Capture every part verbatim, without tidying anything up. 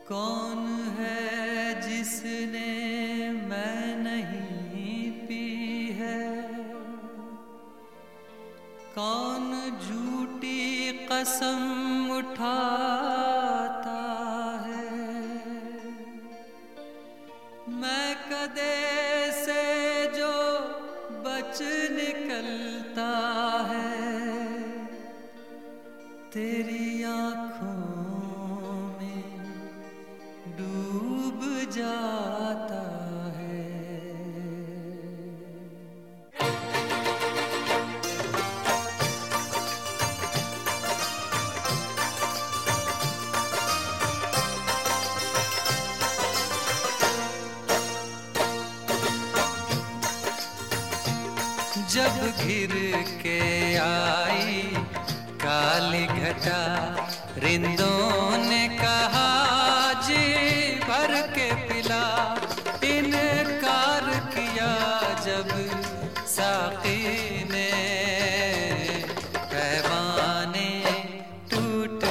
कौन है जिसने मैं नहीं पी है, कौन झूठी कसम उठाता है। मैं कदे से जो बच निकलता है, तेरी आँखों में डूब जाता है। जब घिर के आई काली घटा, रिंदों ने कहा जी भर के पिला। इनकार किया जब साकी ने, पैमाने टूट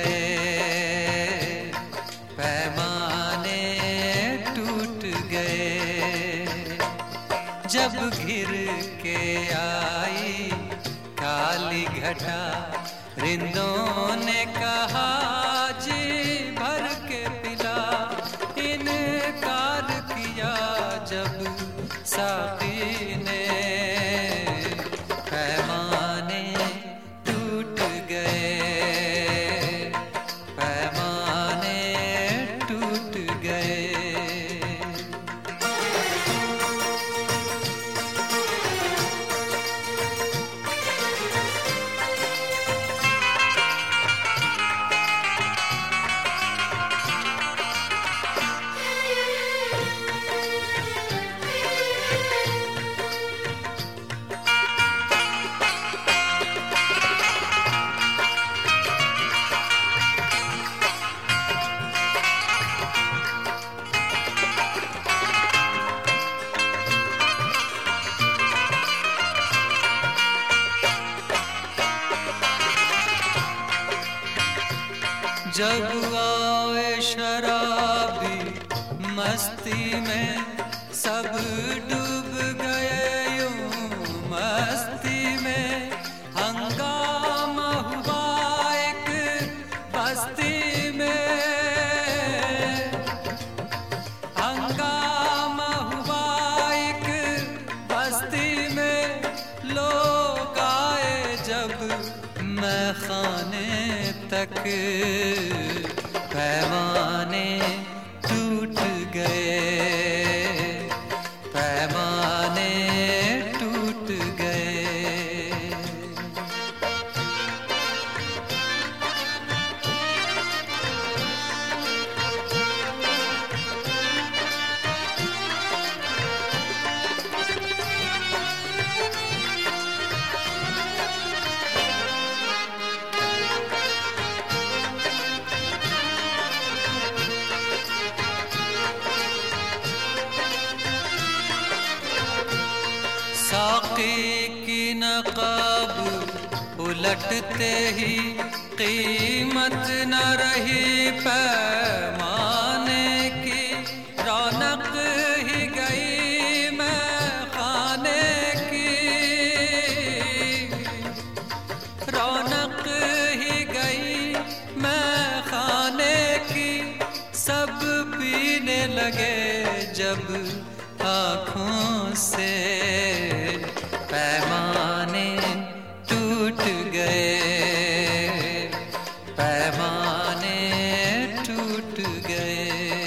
गए, पैमाने टूट गए। जब घिर के आई काली घटा, रिंदों ने कहा जी भर के पिला। इनकार किया जब साकी ने, पैमाने टूट गए, पैमाने टूट गए। जब आए शराबी मस्ती में, सब डूब गए यूं मस्ती में। हंगामा हुआ एक बस्ती में, हंगामा हुआ एक बस्ती में। लोग आए जब मैं खाने तक, पैमाने टूट गए, पैमाने टूट गए। साकी की नकाब उलटते ही कीमत न रही, पैमाने की रौनक ही गई मैं खाने की, रौनक ही गई मैं खाने की। सब पीने लगे जब आँखों से, पैमाने टूट गए, पैमाने टूट गए।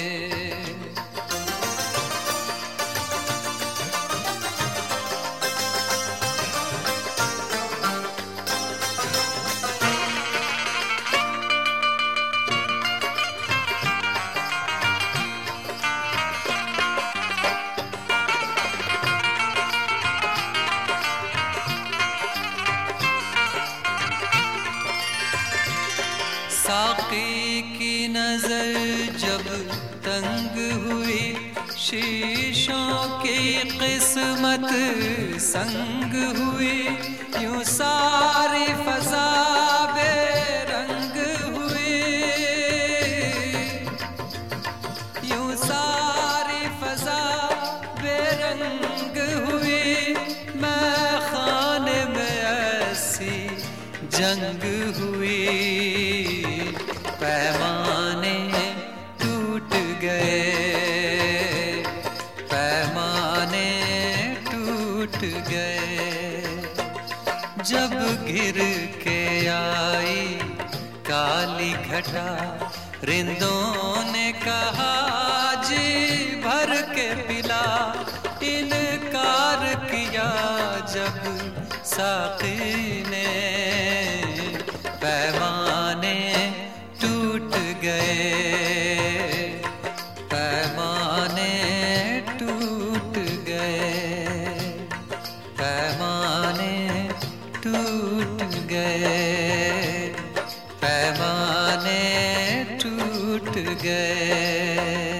साकी की नजर जब तंग हुई, शीशों की किस्मत संग हुई। यूं सारी फजा बेरंग हुई, जंग हुई, पैमाने टूट गए, पैमाने टूट गए। जब गिर के आई काली घटा, रिंदों ने कहा जी भर के पिला। इनकार किया जब साकी ने, पैमाने टूट गए, पैमाने टूट गए, पैमाने टूट गए, पैमाने टूट गए।